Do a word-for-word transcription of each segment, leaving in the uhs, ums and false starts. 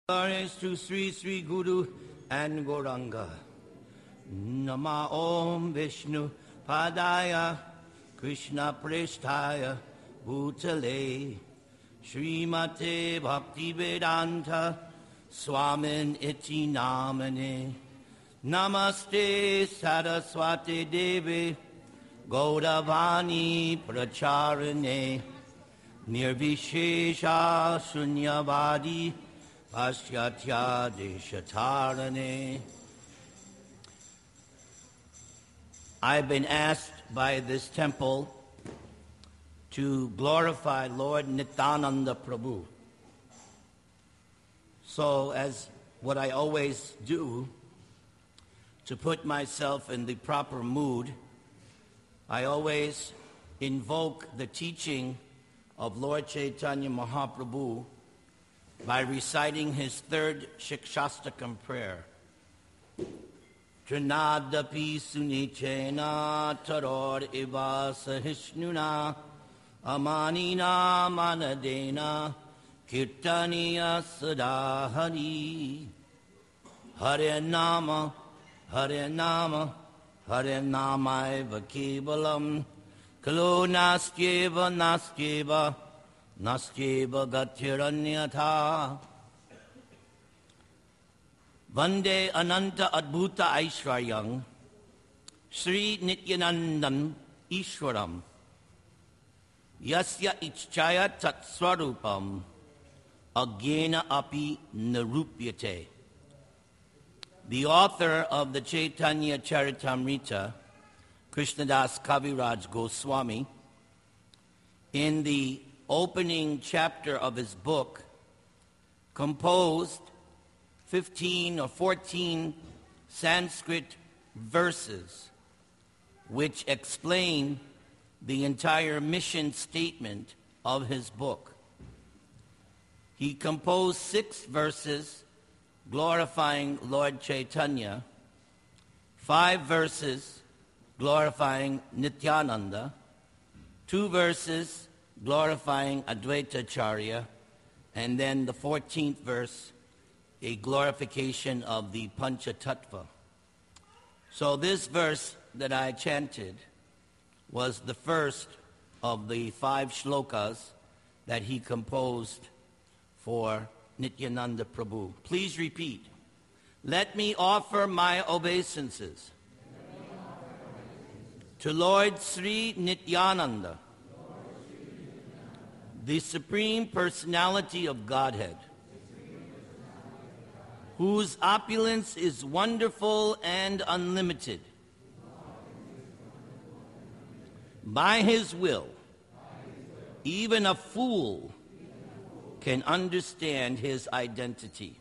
Glories to Sri Sri Guru and Gauranga. Nama Om Vishnu Padaya Krishna Presthaya Bhutale Srimate Bhakti Vedanta Swamin Iti Namane Namaste Saraswati Devi Gauravani Pracharane Nirvishesha Sunyavadi Pasyatya Deshatarane. I've been asked by this temple to glorify Lord Nityananda Prabhu. So, as what I always do, to put myself in the proper mood, I always invoke the teaching of Lord Chaitanya Mahaprabhu by reciting his third Shikshastakam prayer. Trinadapi sunichena taror iva sahishnuna amanina manadena kirtaniya sadahari. Hare nama, Hare nama, Hare namaiva kevalam kalo nastyeva nastyeva Nastyeva gatiranyatha. Vande ananta adbhuta aishwaryam Sri Nityanandam Ishwaram Yasya ichchaya tatswarupam Agyena api narupyate. The author of the Chaitanya Charitamrita, Krishnadas Kaviraj Goswami, in the opening chapter of his book, composed fifteen or fourteen Sanskrit verses which explain the entire mission statement of his book. He composed six verses glorifying Lord Chaitanya, five verses glorifying Nityananda, two verses glorifying Advaita Acharya, and then the fourteenth verse, a glorification of the Panchatattva. So this verse that I chanted was the first of the five shlokas that he composed for Nityananda Prabhu. Please repeat. Let me offer my obeisances to Lord Sri Nityananda, the Supreme Personality of Godhead, whose opulence is wonderful and unlimited. By his will, even a fool can understand his identity.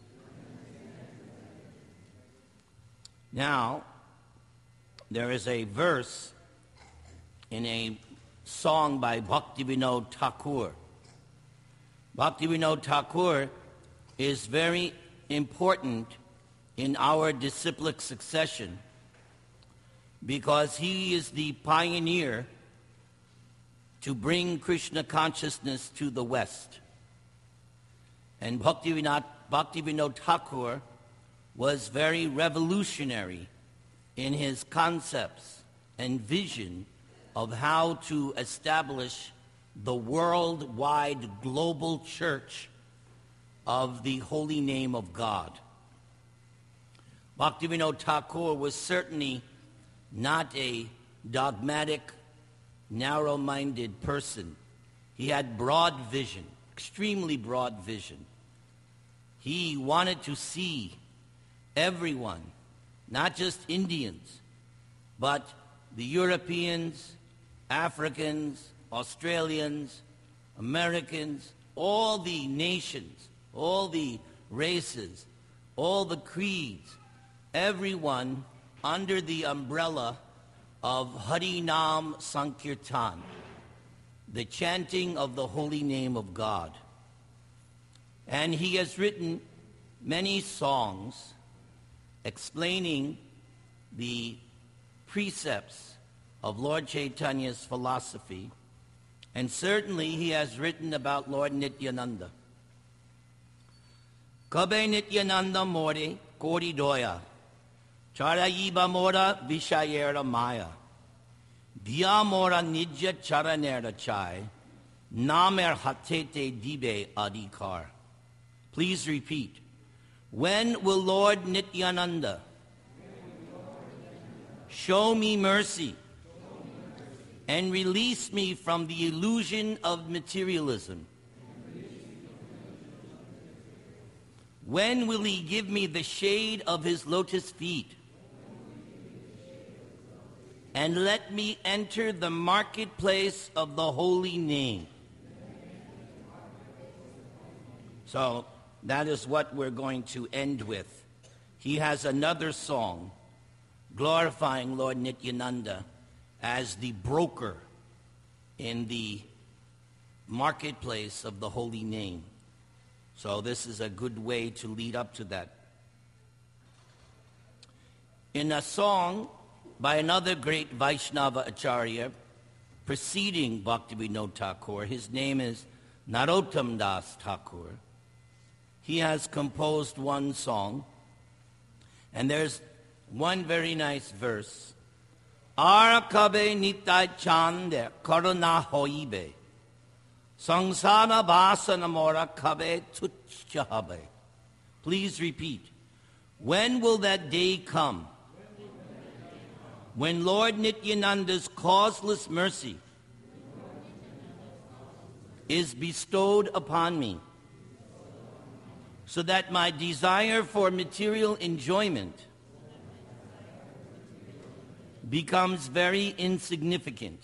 Now, there is a verse in a song by Bhaktivinoda Thakur. Bhaktivinoda Thakur is very important in our disciplic succession because he is the pioneer to bring Krishna consciousness to the West. And Bhaktivinoda, Bhaktivinoda Thakur was very revolutionary in his concepts and vision of how to establish the worldwide global church of the holy name of God. Bhaktivinoda Thakur was certainly not a dogmatic, narrow-minded person. He had broad vision, extremely broad vision. He wanted to see everyone, not just Indians, but the Europeans, Africans, Australians, Americans, all the nations, all the races, all the creeds, everyone under the umbrella of Harinam Sankirtan, the chanting of the holy name of God. And he has written many songs explaining the precepts of Lord Chaitanya's philosophy, and certainly he has written about Lord Nityananda. Kabe Nityananda Mori Kori Doya Charayiba Mora Vishayera Maya Dia Mora Nidya Charanera Chai Namer Hatete Dibe Adikar. Please repeat. When will Lord Nityananda show me mercy and release me from the illusion of materialism? When will he give me the shade of his lotus feet and let me enter the marketplace of the holy name? So that is what we're going to end with. He has another song glorifying Lord Nityananda as the broker in the marketplace of the holy name. So this is a good way to lead up to that. In a song by another great Vaishnava Acharya preceding Bhaktivinoda Thakur, his name is Narottam Das Thakur. He has composed one song, and there's one very nice verse. Arakabe nitai chande karuna hoibe. Sangsara vasana mora kabe tuchahabe. Please repeat. When will that day come? When Lord Nityananda's causeless mercy is bestowed upon me, so that my desire for material enjoyment becomes very insignificant.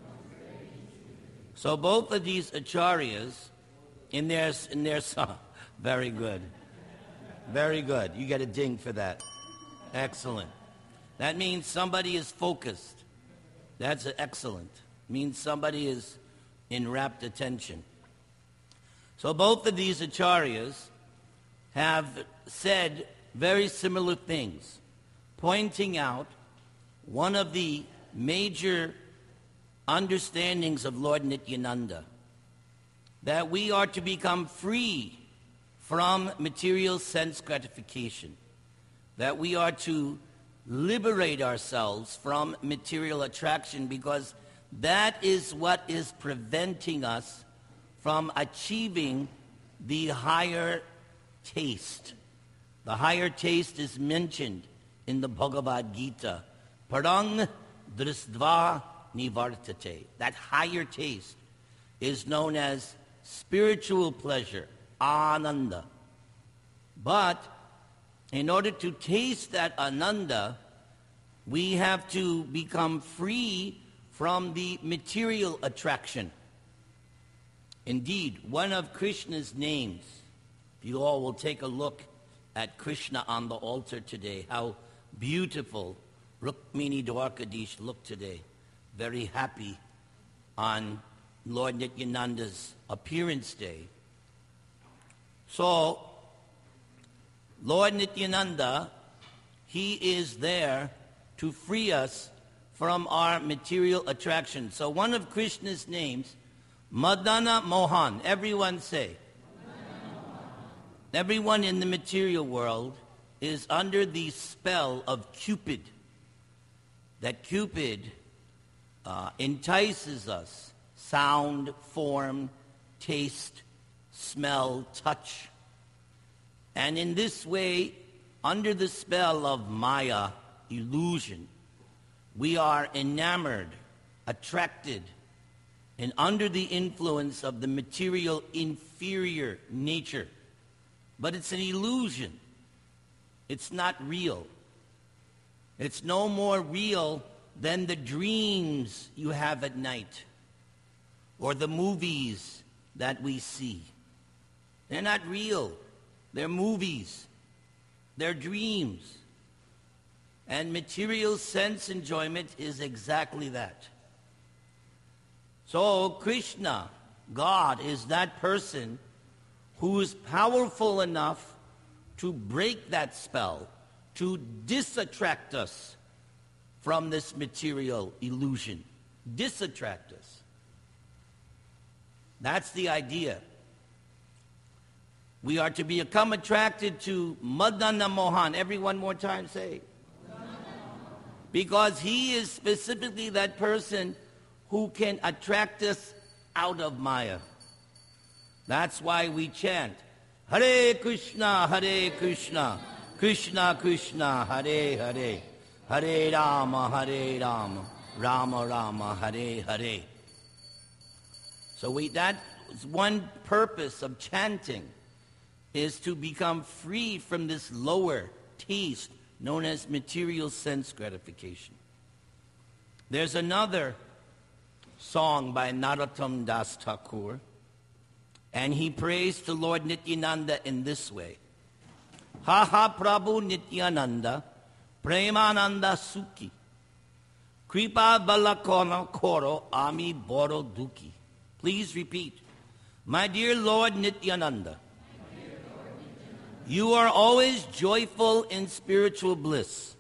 So both of these acharyas, in their, in their song, very good, very good. You get a ding for that. Excellent. That means somebody is focused. That's excellent. Means somebody is in rapt attention. So both of these acharyas have said very similar things, pointing out one of the major understandings of Lord Nityananda, that we are to become free from material sense gratification, that we are to liberate ourselves from material attraction, because that is what is preventing us from achieving the higher taste. The higher taste is mentioned in the Bhagavad Gita. Parang drisdva nivartate. That higher taste is known as spiritual pleasure, ananda. But in order to taste that ananda, we have to become free from the material attraction. Indeed, one of Krishna's names, you all will take a look at Krishna on the altar today, how beautiful Rukmini Dwarkadish looked today. Very happy on Lord Nityananda's appearance day. So, Lord Nityananda, he is there to free us from our material attraction. So one of Krishna's names, Madana Mohan, everyone say. Everyone in the material world is under the spell of Cupid. That Cupid uh, entices us. Sound, form, taste, smell, touch. And in this way, under the spell of Maya, illusion, we are enamored, attracted, and under the influence of the material inferior nature. But it's an illusion. It's not real. It's no more real than the dreams you have at night or the movies that we see. They're not real. They're movies. They're dreams. And material sense enjoyment is exactly that. So Krishna, God, is that person who is powerful enough to break that spell, to disattract us from this material illusion. Disattract us. That's the idea. We are to become attracted to Madana Mohan. Every one more time, say. Because he is specifically that person who can attract us out of Maya. That's why we chant, Hare Krishna, Hare Krishna, Krishna Krishna, Hare Hare, Hare Rama, Hare Rama, Rama Rama, Hare Hare. So we, that is one purpose of chanting, is to become free from this lower taste known as material sense gratification. There's another song by Narottam Das Thakur, and he prays to Lord Nityananda in this way. Ha ha Prabhu Nityananda, Premananda Sukhi, Kripa Balakona Koro Ami Boro Duki. Please repeat. My dear Lord Nityananda, you are always joyful in spiritual bliss.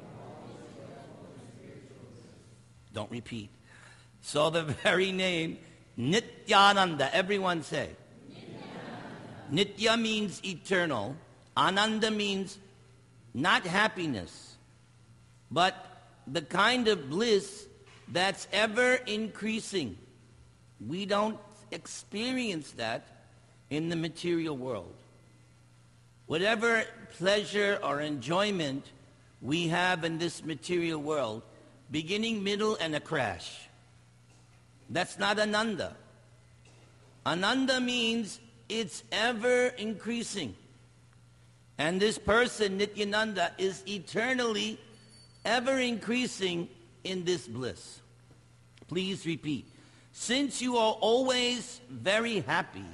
Don't repeat. So the very name, Nityananda, everyone say. Nityananda. Nitya means eternal. Ananda means not happiness, but the kind of bliss that's ever increasing. We don't experience that in the material world. Whatever pleasure or enjoyment we have in this material world, beginning, middle, and a crash, that's not Ananda. Ananda means it's ever increasing. And this person, Nityananda, is eternally ever increasing in this bliss. Please repeat. Since you are always very happy,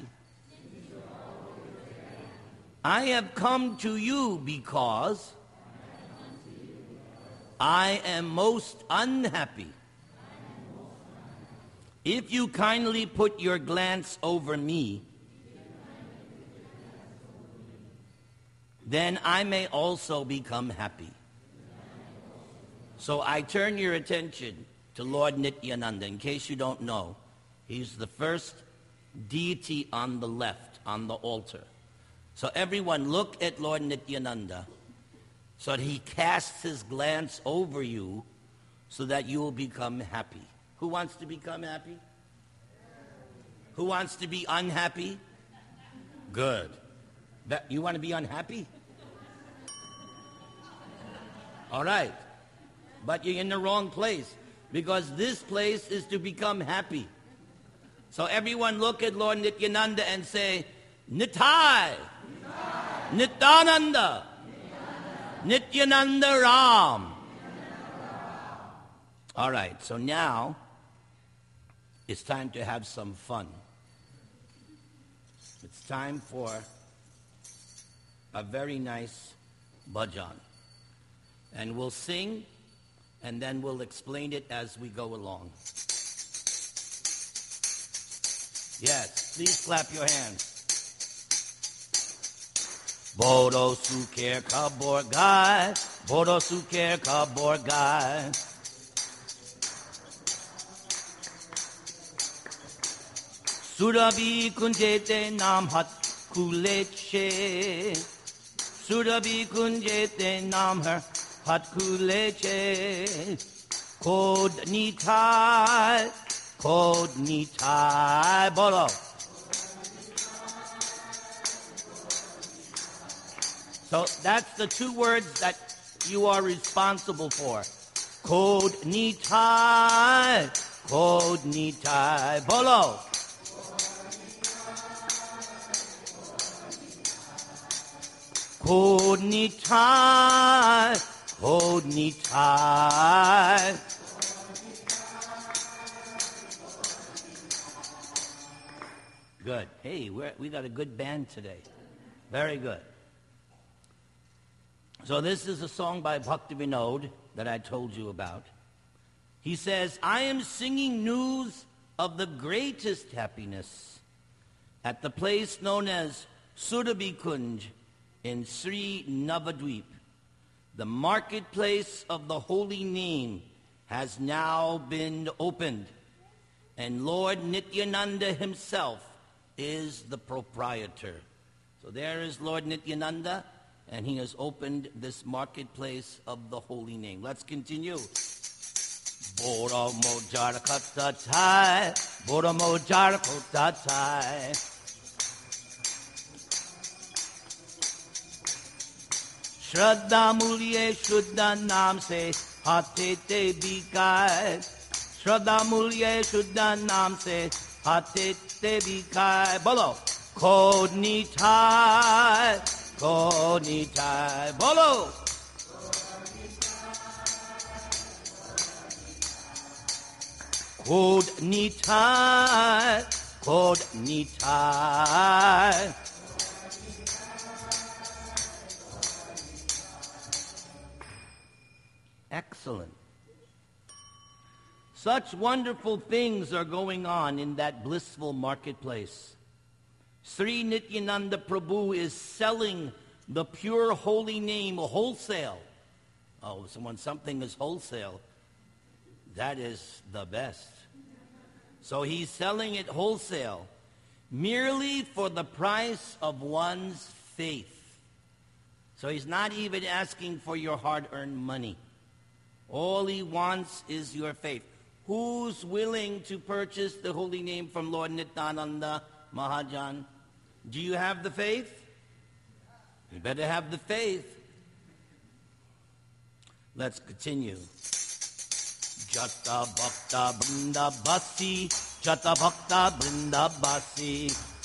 I have come to you because I am most unhappy. If you kindly put your glance over me, then I may also become happy. So I turn your attention to Lord Nityananda. In case you don't know, he's the first deity on the left, on the altar. So everyone look at Lord Nityananda so that he casts his glance over you so that you will become happy. Who wants to become happy? Who wants to be unhappy? Good. That, you want to be unhappy? All right. But you're in the wrong place, because this place is to become happy. So everyone look at Lord Nityananda and say, Nitai, Nitai. Nityananda, Nityananda, Nityananda Ram. All right, so now it's time to have some fun. It's time for a very nice bhajan. And we'll sing, and then we'll explain it as we go along. Yes, please clap your hands. Bodo suker kabor gai, bodo suker kabor gai. Surabhi kunjete nam hat kuleche. Surabhi kunjete nam her hat kuleche. Kod nitai, kod nitai. Bolo. So that's the two words that you are responsible for. Kod nitai, kod nitai. Bolo. Kod nitai, kod nitai. Good. Hey, we're, we got a good band today. Very good. So this is a song by Bhakti Vinod that I told you about. He says, I am singing news of the greatest happiness at the place known as Surabhi Kunj in Sri Navadvip. The marketplace of the holy name has now been opened, and Lord Nityananda himself is the proprietor. So there is Lord Nityananda, and he has opened this marketplace of the holy name. Let's continue. Bora mojar kata chai, bora mojar kata chai. Shraddha mulye shuddha naam se hate te bikay. Shraddha mulye shuddha naam se hate te bikay. Bolo. Kod nitai, kod nitai. Bolo. Kod nitai, kod nitai. Excellent. Such wonderful things are going on in that blissful marketplace. Sri Nityananda Prabhu is selling the pure holy name wholesale. Oh, so when something is wholesale, that is the best. So he's selling it wholesale, merely for the price of one's faith. So he's not even asking for your hard-earned money. All he wants is your faith. Who's willing to purchase the holy name from Lord Nityananda Mahajan? Do you have the faith? You better have the faith. Let's continue. Jata Bhakta Brinda Basi, Jata Bhakta Brinda Basi.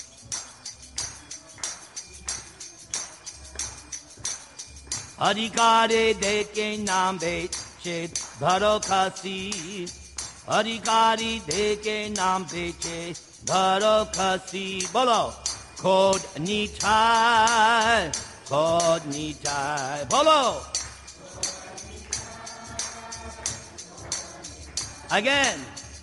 Adhikare deke naam beche dharo khasi. Adhikari deke naam beche dharo khasi. Bolo. Kod nitai, kod nitai. Bolo. Again.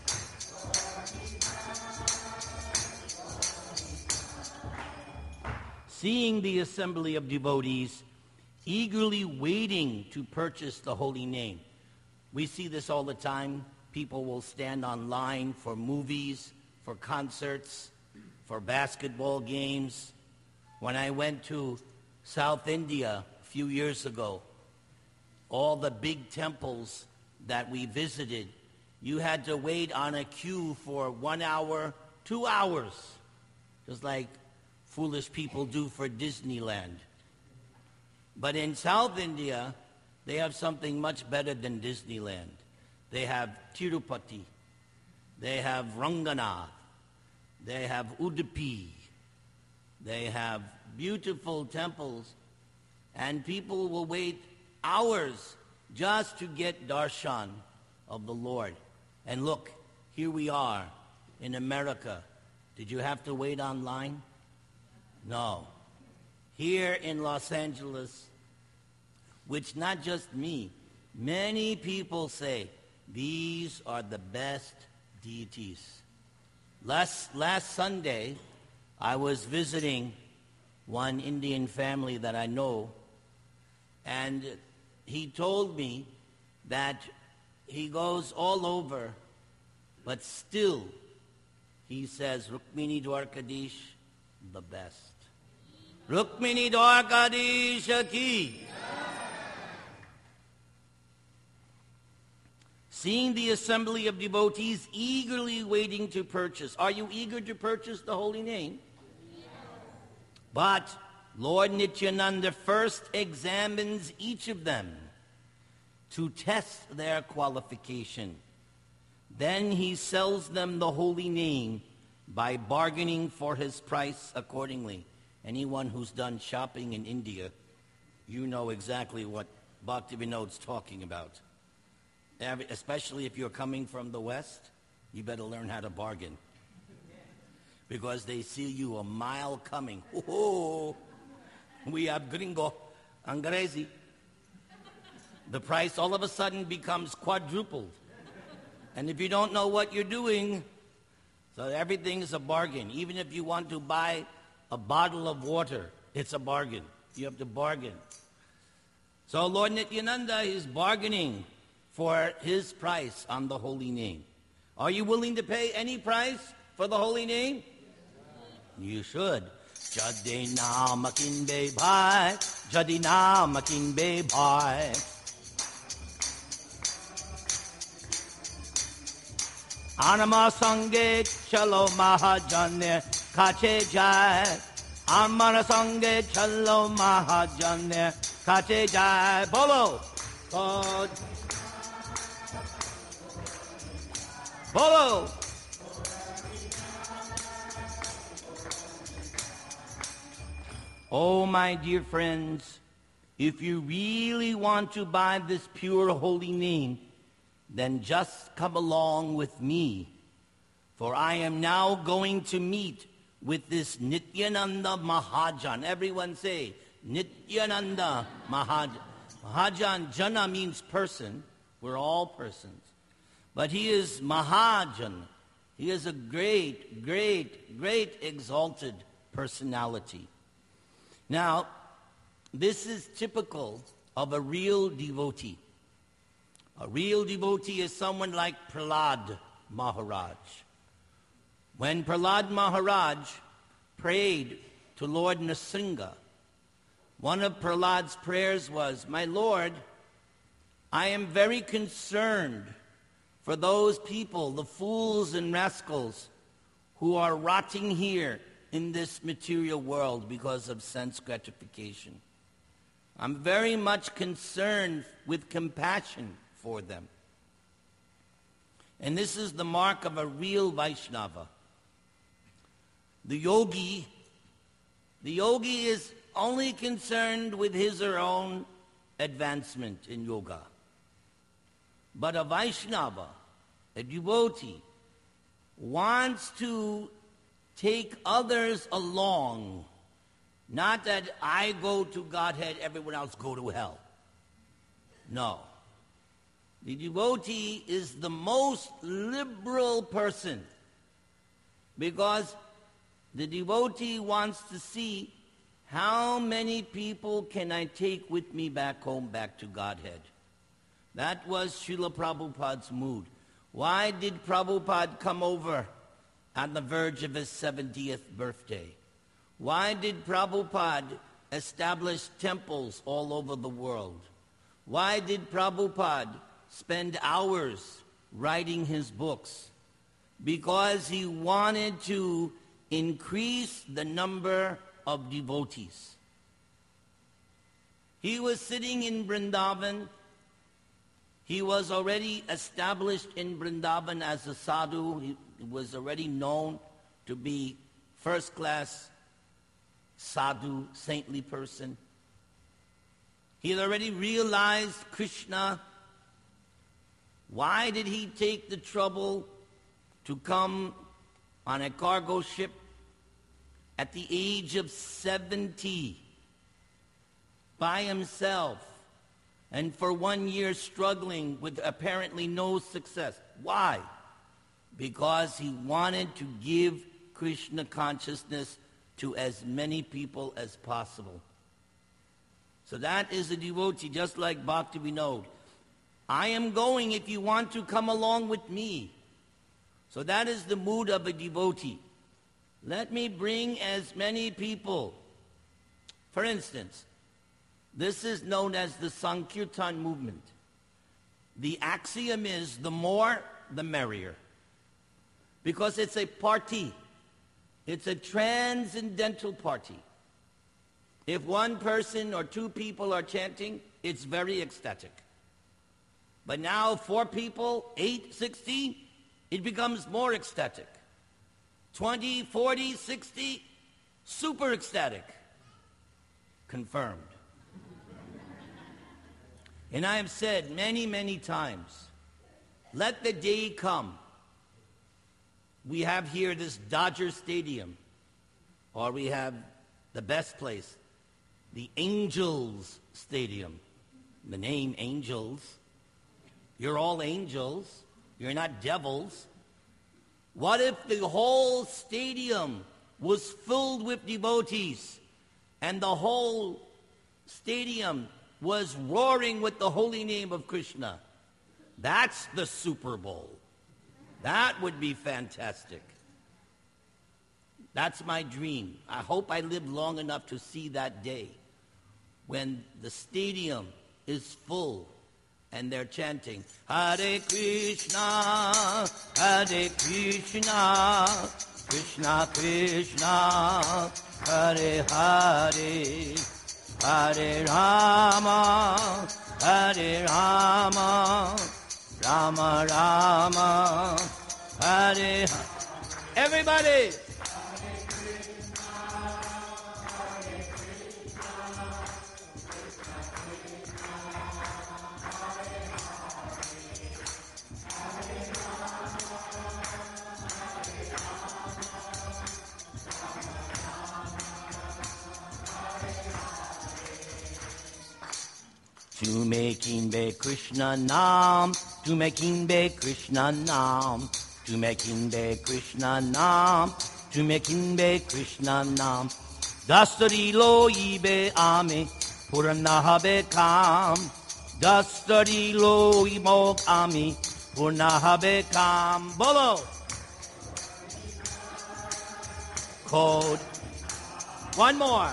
Seeing the assembly of devotees eagerly waiting to purchase the holy name. We see this all the time. People will stand online for movies, for concerts, for basketball games. When I went to South India a few years ago, all the big temples that we visited, you had to wait on a queue for one hour, two hours, just like foolish people do for Disneyland. But in South India, they have something much better than Disneyland. They have Tirupati, they have Ranganath, they have Udupi, they have beautiful temples, and people will wait hours just to get darshan of the Lord. And look, here we are in America. Did you have to wait online? No. Here in Los Angeles, which not just me, many people say, these are the best deities. Last, last Sunday, I was visiting one Indian family that I know, and he told me that he goes all over, but still, he says, Rukmini Dwarkadish, the best. Rukmini Dwarkadish ki. Seeing the assembly of devotees eagerly waiting to purchase. Are you eager to purchase the holy name? Yes. But Lord Nityananda first examines each of them to test their qualification. Then he sells them the holy name by bargaining for his price accordingly. Anyone who's done shopping in India, you know exactly what Bhaktivinoda's talking about. Especially if you're coming from the West, you better learn how to bargain. Because they see you a mile coming. Oh, we have gringo, angrezi. The price all of a sudden becomes quadrupled. And if you don't know what you're doing, so everything is a bargain. Even if you want to buy a bottle of water, it's a bargain. You have to bargain. So Lord Nityananda is bargaining for his price on the holy name. Are you willing to pay any price for the holy name? You should. Jadi na makin be bhai, jadi na makin be bhai. Anama sange chalo mahajanya kache jai. Amana sange chalo mahajanya kache jai. Bolo. God. Bolo. Oh, my dear friends, if you really want to buy this pure holy name, then just come along with me. For I am now going to meet with this Nityananda Mahajan. Everyone say, Nityananda Mahajan. Mahajan, Jana means person. We're all persons. But he is Mahajan. He is a great, great, great exalted personality. Now, this is typical of a real devotee. A real devotee is someone like Prahlad Maharaj. When Prahlad Maharaj prayed to Lord Nrsimha, one of Prahlad's prayers was, "My Lord, I am very concerned for those people, the fools and rascals, who are rotting here in this material world because of sense gratification. I'm very much concerned with compassion for them." And this is the mark of a real Vaishnava. The yogi, the yogi is only concerned with his or her own advancement in yoga. But a Vaishnava, a devotee, wants to take others along. Not that I go to Godhead, everyone else go to hell. No. The devotee is the most liberal person because the devotee wants to see how many people can I take with me back home, back to Godhead. That was Srila Prabhupada's mood. Why did Prabhupada come over on the verge of his seventieth birthday? Why did Prabhupada establish temples all over the world? Why did Prabhupada spend hours writing his books? Because he wanted to increase the number of devotees. He was sitting in Vrindavan. He was already established in Vrindavan as a sadhu. He was already known to be first-class sadhu, saintly person. He had already realized Krishna. Why did he take the trouble to come on a cargo ship at the age of seventy by himself and for one year struggling with apparently no success? Why? Because he wanted to give Krishna consciousness to as many people as possible. So that is a devotee, just like Bhakti Vinod. I am going if you want to come along with me. So that is the mood of a devotee. Let me bring as many people. For instance, this is known as the Sankirtan movement. The axiom is the more, the merrier. Because it's a party. It's a transcendental party. If one person or two people are chanting, it's very ecstatic. But now four people, eight, sixty, it becomes more ecstatic. twenty, forty, sixty, super ecstatic. Confirmed. And I have said many, many times, let the day come. We have here this Dodger Stadium, or we have the best place, the Angels Stadium. The name Angels. You're all angels. You're not devils. What if the whole stadium was filled with devotees and the whole stadium was roaring with the holy name of Krishna? That's the Super Bowl. That would be fantastic. That's my dream. I hope I live long enough to see that day when the stadium is full and they're chanting, Hare Krishna, Hare Krishna, Krishna Krishna, Hare Hare, Hare Rama, Hare Rama, Rama Rama, Hare Hare. Everybody! To making be Krishna Nam, to making be Krishna Nam, to making be Krishna Nam, to making be Krishna Nam. Dastari lo ibe ame, purnaha be kam. Dastari lo imok ame, purnaha be kam. Bolo. Code. One more.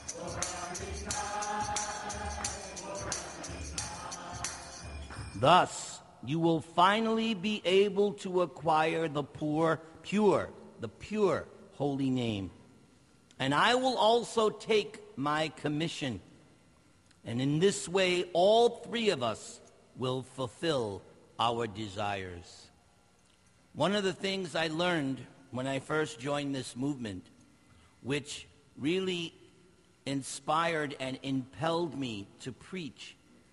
Thus, you will finally be able to acquire the pure, pure, the pure holy name. And I will also take my commission. And in this way, all three of us will fulfill our desires. One of the things I learned when I first joined this movement, which really inspired and impelled me to preach,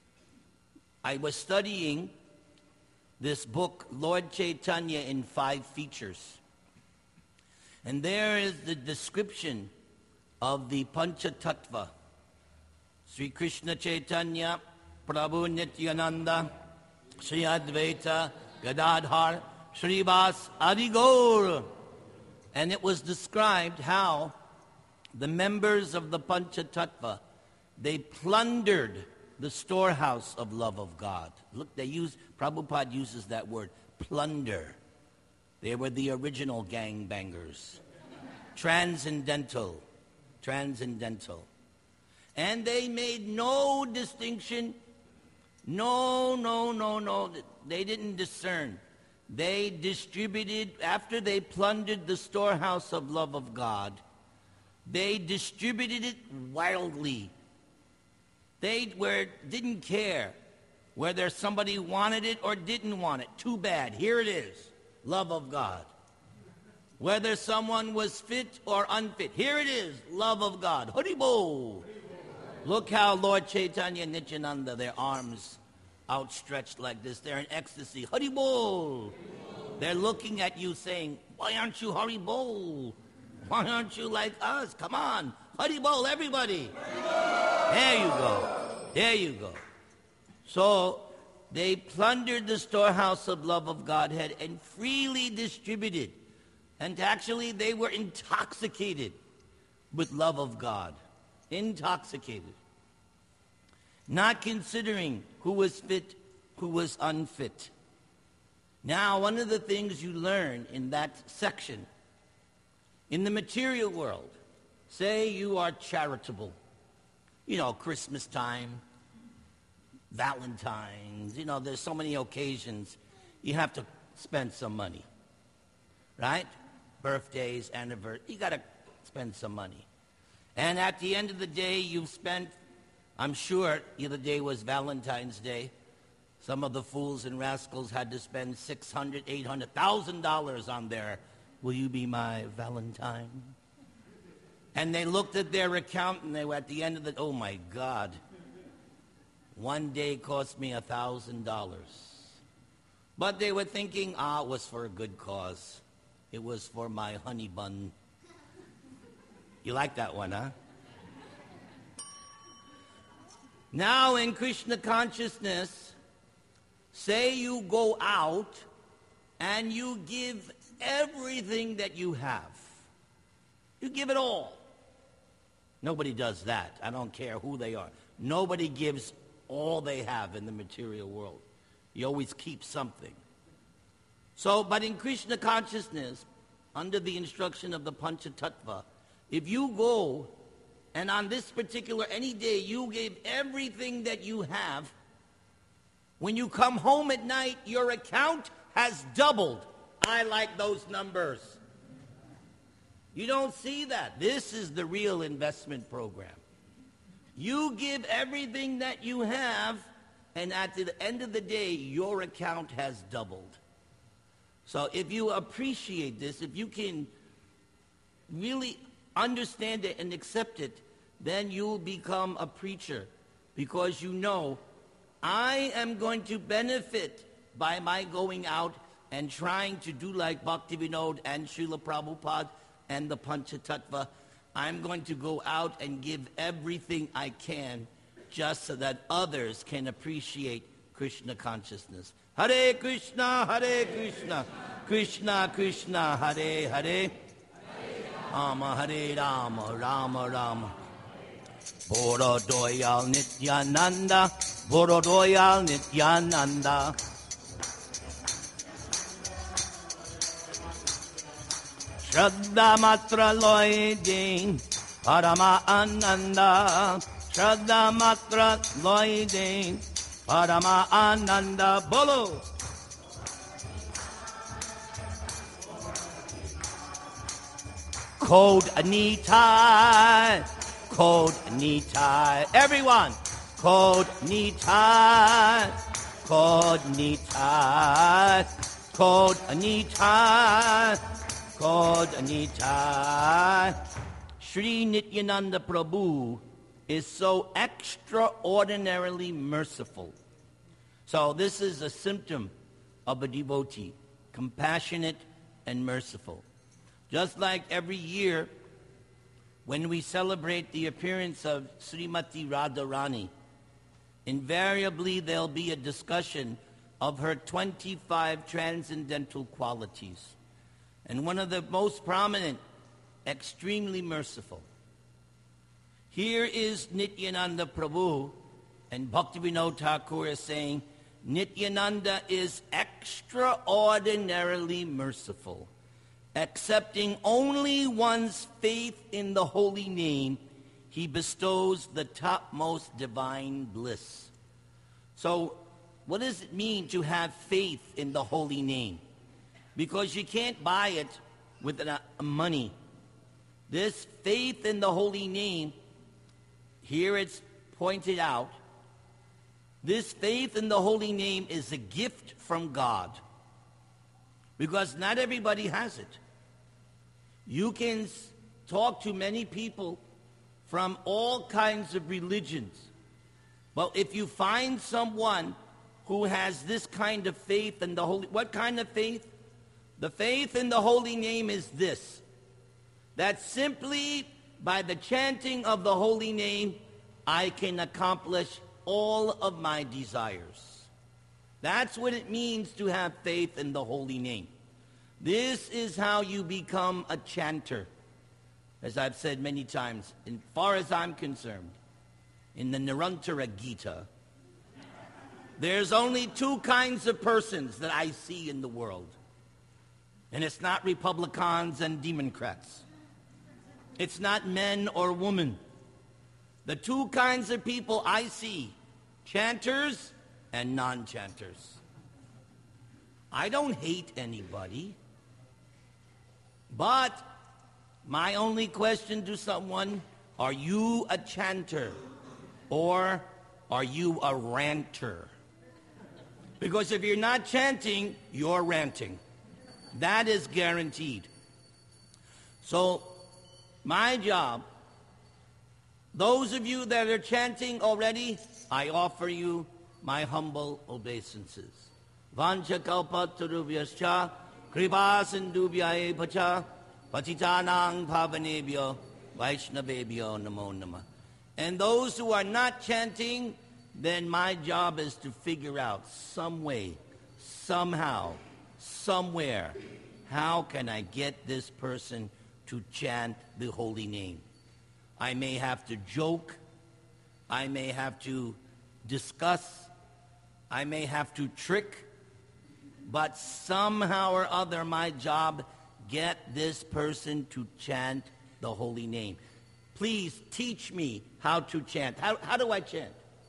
I was studying this book, Lord Chaitanya in Five Features. And there is the description of the Panchatattva. Sri Krishna Chaitanya, Prabhu Nityananda, Sri Advaita, Gadadhar, Srivas, Adigaur. And it was described how the members of the Panchatattva, they plundered the storehouse of love of God. Look, they use, Prabhupada uses that word, plunder. They were the original gangbangers. Transcendental. Transcendental. And they made no distinction. No, no, no, no. They didn't discern. They distributed, after they plundered the storehouse of love of God, they distributed it wildly. They were, didn't care whether somebody wanted it or didn't want it. Too bad. Here it is. Love of God. Whether someone was fit or unfit. Here it is. Love of God. Haribol. Look how Lord Chaitanya and Nityananda, their arms outstretched like this. They're in ecstasy. Haribol. They're looking at you saying, why aren't you Haribol? Why aren't you like us? Come on. Haribol, everybody. There you go. There you go. So they plundered the storehouse of love of Godhead and freely distributed. And actually they were intoxicated with love of God. Intoxicated. Not considering who was fit, who was unfit. Now, one of the things you learn in that section, in the material world, say you are charitable. You know, Christmas time, Valentine's, you know, there's so many occasions you have to spend some money, right? Birthdays, anniversaries, you got to spend some money. And at the end of the day, you've spent, I'm sure the other day was Valentine's Day. Some of the fools and rascals had to spend six hundred dollars, eight hundred thousand dollars on their, will you be my Valentine? And they looked at their account and they were at the end of the, oh my God, one day cost me a thousand dollars. But they were thinking, ah, it was for a good cause. It was for my honey bun. You like that one, huh? Now in Krishna consciousness, say you go out and you give everything that you have. You give it all. Nobody does that. I don't care who they are. Nobody gives all they have in the material world. You always keep something. So, but in Krishna consciousness, under the instruction of the Panchatattva, if you go and on this particular, any day, you gave everything that you have, when you come home at night, your account has doubled. I like those numbers. You don't see that. This is the real investment program. You give everything that you have, and at the end of the day, your account has doubled. So if you appreciate this, if you can really understand it and accept it, then you'll become a preacher, because you know, I am going to benefit by my going out and trying to do like Bhaktivinoda and Srila Prabhupada and the Panchatattva. I'm going to go out and give everything I can just so that others can appreciate Krishna consciousness. Hare Krishna, Hare Krishna, Krishna Krishna, Hare Hare, Rama Hare Rama, Rama Rama. Borodoyal Nityananda, Borodoyal Nityananda. Shraddha Matra Loidin, Parama Ananda. Shraddha Matra Loidin, Parama Ananda. Bolo. Code Anita. Code Nitai. Everyone. Code Nitai. Code Nitai. Code Nitai. Code Nitai. Sri Nityananda Prabhu is so extraordinarily merciful. So this is a symptom of a devotee, compassionate and merciful. Just like every year, when we celebrate the appearance of Srimati Radharani, invariably there'll be a discussion of her twenty-five transcendental qualities. And one of the most prominent, extremely merciful. Here is Nityananda Prabhu, and Bhaktivinoda Thakur is saying, Nityananda is extraordinarily merciful. Accepting only one's faith in the holy name, he bestows the topmost divine bliss. So, what does it mean to have faith in the holy name? Because you can't buy it with uh, money. This faith in the holy name, here it's pointed out, this faith in the holy name is a gift from God. Because not everybody has it. You can talk to many people from all kinds of religions. But if you find someone who has this kind of faith in the holy, what kind of faith? The faith in the holy name is this, that simply by the chanting of the holy name, I can accomplish all of my desires. That's what it means to have faith in the holy name. This is how you become a chanter. As I've said many times, as far as I'm concerned, in the Nirantara Gita, there's only two kinds of persons that I see in the world. And it's not Republicans and Democrats. It's not men or women. The two kinds of people I see, chanters and non-chanters. I don't hate anybody. But my only question to someone, are you a chanter or are you a ranter? Because if you're not chanting, you're ranting. That is guaranteed. So my job, those of you that are chanting already, I offer you my humble obeisances. Vancha kalpatarubhyascha kripa sindubhya pacha patitanang pavanebhyo vaishnavebhyo namo namah. And those who are not chanting, then my job is to figure out some way, somehow, somewhere, how can I get this person to chant the holy name? I may have to joke, I may have to discuss, I may have to trick, but somehow or other my job get this person to chant the holy name. Please teach me how to chant. How, how do I chant?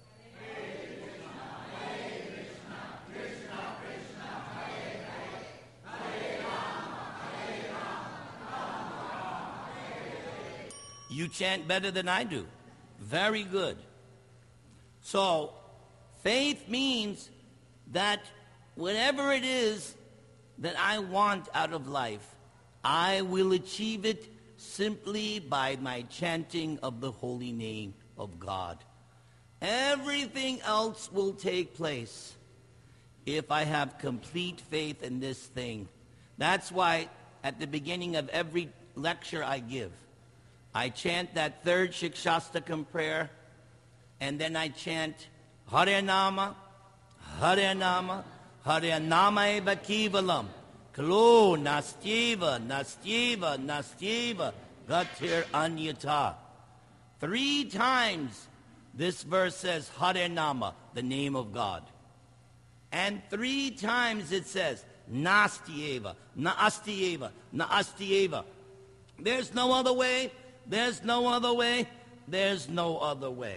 You chant better than I do. Very good. So, faith means that whatever it is that I want out of life, I will achieve it simply by my chanting of the holy name of God. Everything else will take place if I have complete faith in this thing. That's why at the beginning of every lecture I give, I chant that third Shikshastakam prayer, and then I chant Hare Nama, Hare Nama, Hare Nama eva Kevalam, Kalo Nastyeva, Nastyeva, Nastyeva, Gatir Anyata. Three times this verse says Hare Nama, the name of God. And three times it says Nastyeva, Naastyeva, Naastyeva. There's no other way. There's no other way. There's no other way.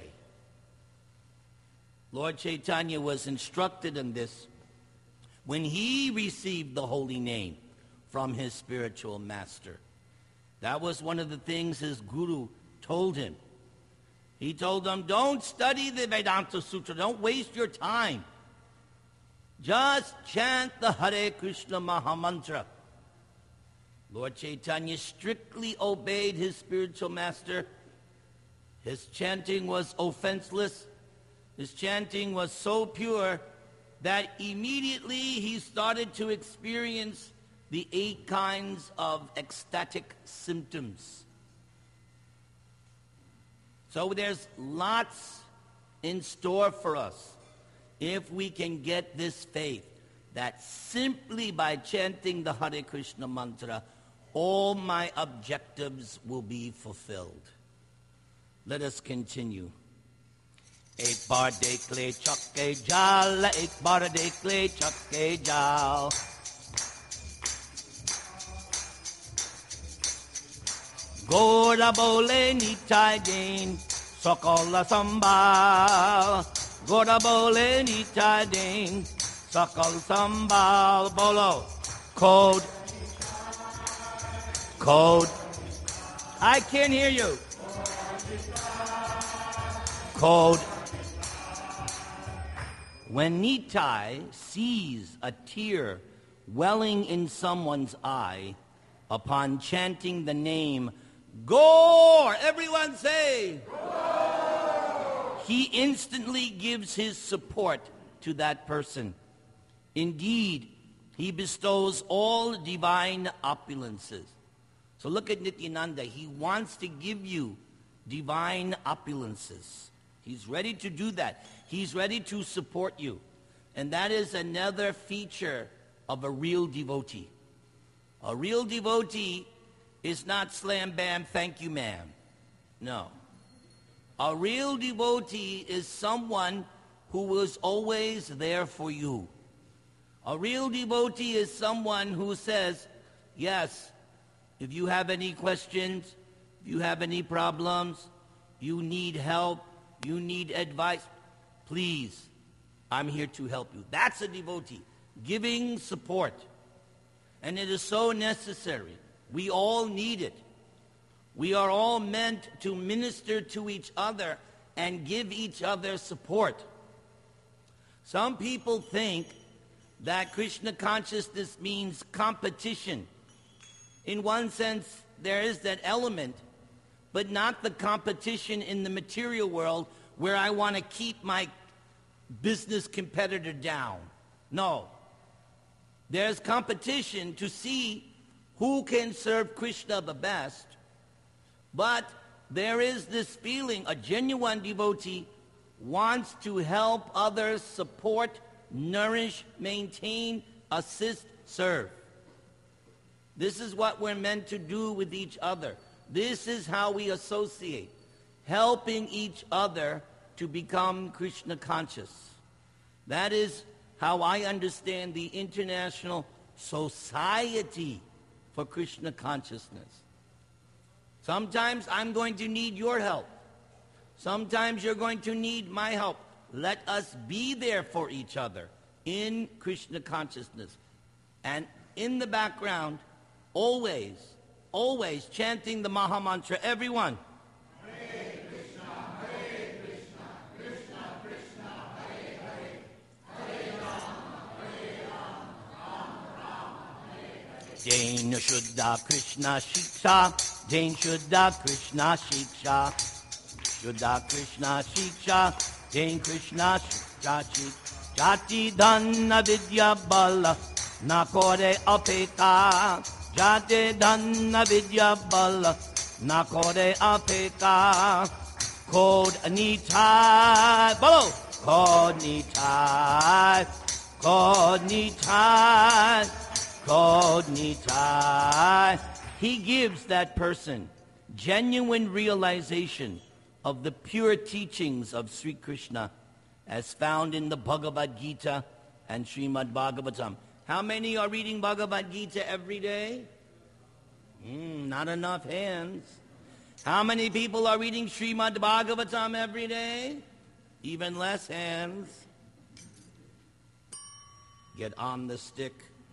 Lord Chaitanya was instructed in this when he received the holy name from his spiritual master. That was one of the things his guru told him. He told him, don't study the Vedanta Sutra. Don't waste your time. Just chant the Hare Krishna Mahamantra. Lord Chaitanya strictly obeyed his spiritual master. His chanting was offenseless. His chanting was so pure that immediately he started to experience the eight kinds of ecstatic symptoms. So there's lots in store for us if we can get this faith that simply by chanting the Hare Krishna mantra, all my objectives will be fulfilled. Let us continue. Ek bar dekle chakke jal, ek bar dekle chakke jal. Gora bole nitai din, sokola sambal. Gora bole nitai din, sokol sambal. Bolo, code. Code. I can't hear you. Code. When Nitai sees a tear welling in someone's eye upon chanting the name Gaur, everyone say Gaur, he instantly gives his support to that person. Indeed, he bestows all divine opulences. So look at Nityananda. He wants to give you divine opulences. He's ready to do that. He's ready to support you. And that is another feature of a real devotee. A real devotee is not slam bam, thank you ma'am. No. A real devotee is someone who is always there for you. A real devotee is someone who says, yes, if you have any questions, if you have any problems, you need help, you need advice, please, I'm here to help you. That's a devotee, giving support. And it is so necessary. We all need it. We are all meant to minister to each other and give each other support. Some people think that Krishna consciousness means competition. In one sense, there is that element, but not the competition in the material world where I want to keep my business competitor down. No. There's competition to see who can serve Krishna the best, but there is this feeling, a genuine devotee wants to help others, support, nourish, maintain, assist, serve. This is what we're meant to do with each other. This is how we associate, helping each other to become Krishna conscious. That is how I understand the International Society for Krishna consciousness. Sometimes I'm going to need your help. Sometimes you're going to need my help. Let us be there for each other in Krishna consciousness. And in the background, always, always chanting the Maha Mantra. Everyone. Hare Krishna, Hare Krishna, Krishna Krishna, Hare Hare, Hare Rama, Hare Rama, Rama Rama, Hare Hare. Jain Shuddha Krishna Shiksha, Jain Shuddha Krishna Shiksha, Shuddha Krishna Shiksha, Jain Krishna Shiksha Shiksha, Jati Dhanna Vidya Bala, Nakore Apeka, Jati Dhanna Vidya Bala, Nakore Apeka, Kod Nitai, Bolo, Kod Nitai, Kod Nitai, Kod Nitai. He gives that person genuine realization of the pure teachings of Sri Krishna as found in the Bhagavad Gita and Srimad Bhagavatam. How many are reading Bhagavad Gita every day? Mm, not enough hands. How many people are reading Srimad Bhagavatam every day? Even less hands. Get on the stick.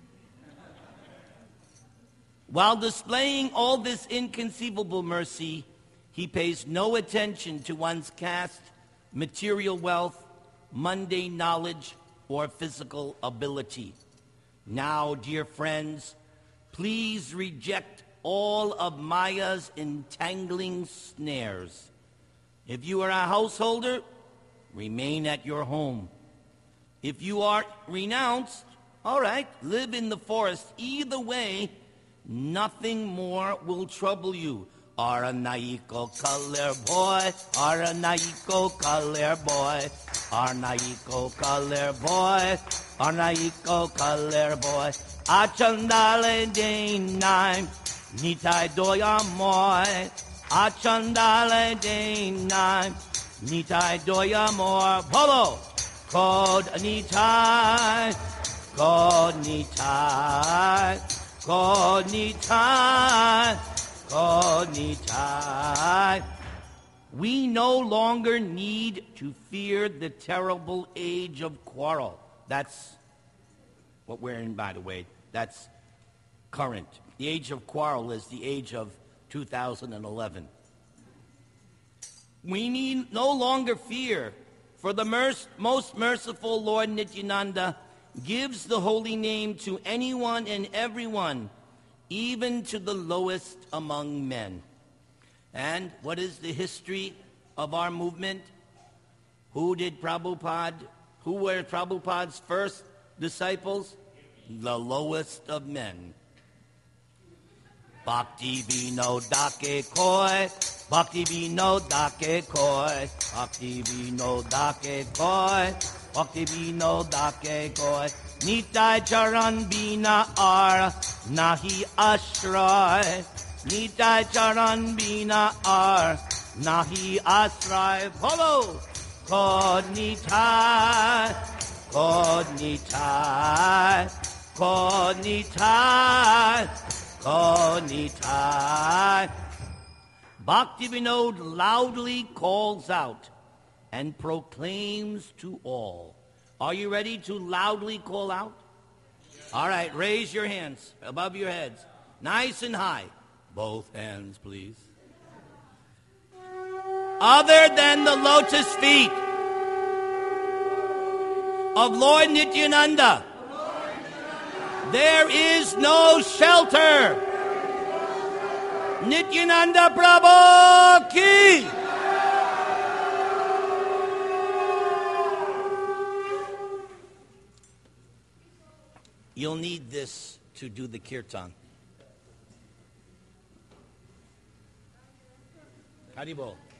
While displaying all this inconceivable mercy, he pays no attention to one's caste, material wealth, mundane knowledge, or physical ability. Now, dear friends, please reject all of Maya's entangling snares. If you are a householder, remain at your home. If you are renounced, all right, live in the forest. Either way, nothing more will trouble you. Aranaiko color boy, Aranaiko color boy, Aranaiko color boy, Aranaiko color boy. Achandale day nine, Nitai doya moy. Achandale day nine, Nitai doya more. Polo, Kod Nitai, Kod Nitai, Kod Nitai. We no longer need to fear the terrible age of quarrel. That's what we're in, by the way. That's current. The age of quarrel is the age of two thousand eleven. We need no longer fear, for the merc- most merciful Lord Nityananda gives the holy name to anyone and everyone, even to the lowest among men. And what is the history of our movement? Who did Prabhupada, who were Prabhupada's first disciples? The lowest of men. Bhakti Vinodake Koi, Bhakti Vinodake Koi, Bhakti Vinodake Koi, Bhakti Vinodake Koi. Nitai Charan Bina Ar Nahi Ashray. Nitai Charan Bina Ar Nahi Ashray. Follow. Kod Nitai, Kod Nitai, Kod Nitai, Kod Nitai. Bhakti Vinod loudly calls out and proclaims to all. Are you ready to loudly call out? All right, raise your hands above your heads. Nice and high. Both hands, please. Other than the lotus feet of Lord Nityananda, there is no shelter. Nityananda Prabhu ki. You'll need this to do the kirtan. Haribol.